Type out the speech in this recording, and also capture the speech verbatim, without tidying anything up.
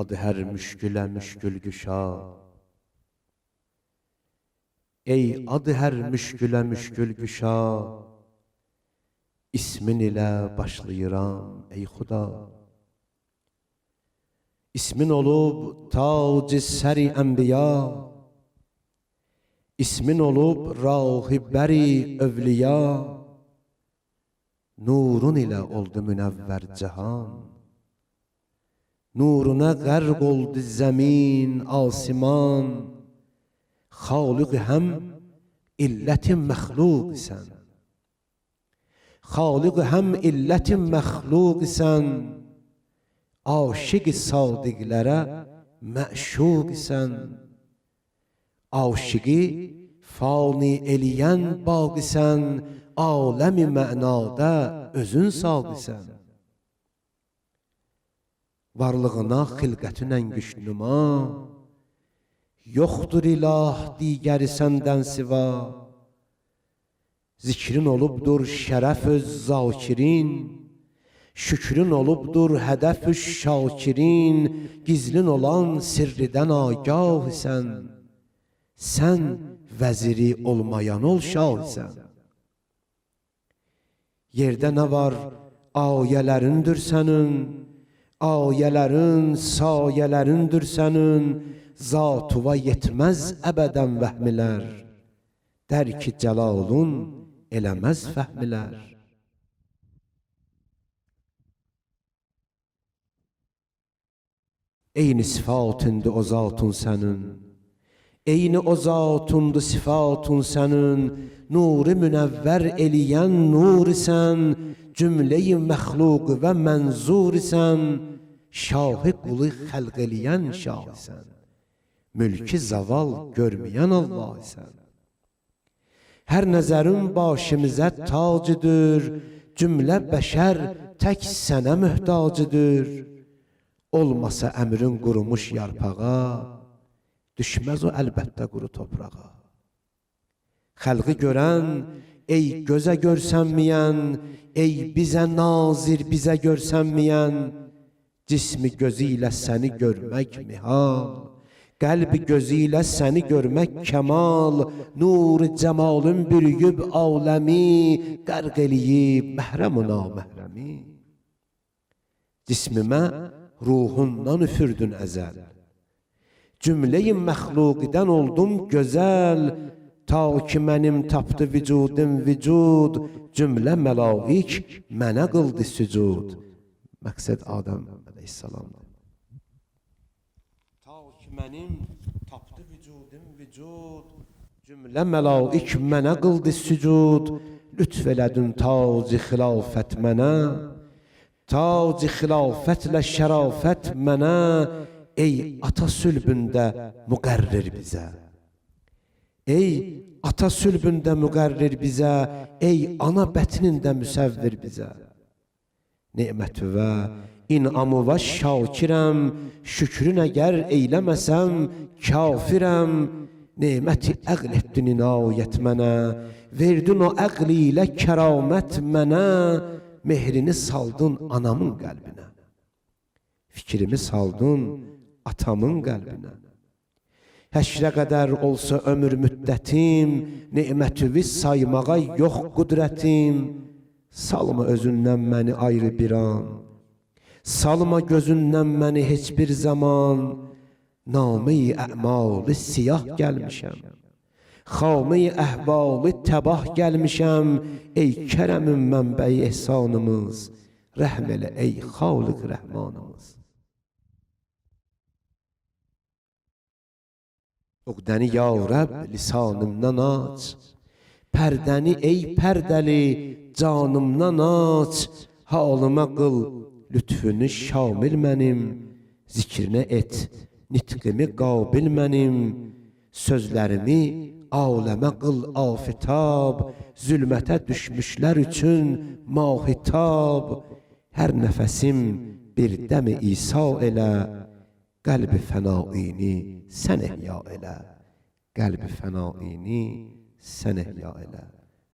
adı hər müşkülə müşkül güşa. Ey adı hər müşkülə müşkül güşa, İsmin ilə başlayıram ey Xuda. İsmin olub tac-ı səri ənbiya, İsmin olub rahibəri övliya, Nurun ilə oldu münəvvər cəhan, Nuruna qərq oldu zəmin, asiman, Xaliq həm illətin məxluq sən, Xaliq həm illətin məxluq sən, Aşiq sadiqlərə məşuq sən, Aşiqi fani eləyən baq sən, Aləmi mənada özün saq sən. Varlığına xilqətinən gücnüma, Yoxdur ilah digəri səndən siva. Zikrin olubdur şərəf öz zakirin, Şükrün olubdur hədəf üç şakirin, Gizlin olan sirridən agah sən, Sən vəziri olmayan ol şah sən. Yerdə nə var ayələrindir sənin, Ayələrin sayələrindir sənin, Zatuva yetməz əbədən vəhmilər, Dərki cəlalun eləməz fəhmilər. Eyni sifatındır o zatun sənin, Eyni o zatundur sifatun sənin, Nuri münəvvər eləyən nur sən, Cümlə-i məxluq və mənzur sən, Şahı qulu xəlq eləyən şah sən, Mülki zaval görməyən Allah sən. Hər nəzərin başımıza tacıdır, Cümlə bəşər tək sənə mühtacıdır. Olmasa əmrin qurumuş yarpağa, Düşməz o əlbəttə quru toprağa. Xəlqi görən, ey gözə görsənməyən, Ey bizə nazir, bizə görsənməyən, Cismi gözü ilə səni görmək mihal, Qəlbi gözü ilə səni görmək kəmal, Nur-i cəmalın bürüyüb aləmi, Qərq eləyib məhrəmuna məhrəmi. Cismimə ruhundan üfürdün əzəl, Cümlə-i məxluqidən oldum gözəl, Ta ki mənim tapdı vücudim vücud, Cümlə məlaik mənə qıldı sücud. Məqsəd Adəm əleyhissalamdır. Ta ki mənim tapdı vücudim vücud, Cümlə məlaik mənə qıldı sücud. Lütf elədin tac-ı xilafət mənə, Tac-ı xilafətlə şərafət mənə, Ey ata sülbündə müqərrir bizə, Ey ata sülbündə müqərrir bizə, Ey ana bətnində müsəvvir bizə. Nemətü və inamı və şakirəm, Şükrün əgər eyləməsəm kafirəm. Neməti əql etdin inayət mənə, Verdin o əqli ilə kəramət mənə, Mehrini saldın anamın qəlbinə, Fikrimi saldın atamın qəlbinə. Həşrə qədər olsa ömür müddətim, Nemətüvi saymağa yox qüdrətim. Salma özündən məni ayrı bir an, Salma gözündən məni heç bir zaman. Namə-i ə'malı siyah gəlmişəm, Xamə-i əhvalı təbah gəlmişəm. Ey kərəmin mənbəyi ehsanımız, Rəhm elə ey Xaliq rəhmanımız. Uqdəni ya Rəbb lisanımdan aç, Pərdəni ey pərdəli canımdan aç. Halıma qıl lütfünü şamil mənim, Zikrinə et nitqimi qabil mənim. Sözlərimi aləmə qıl afitab, Zülmətə düşmüşlər üçün mahitab. Hər nəfəsim bir dəmi İsa elə, Qəlbi fənaini sən ehya elə, Qəlbi fənaini sən ehya elə.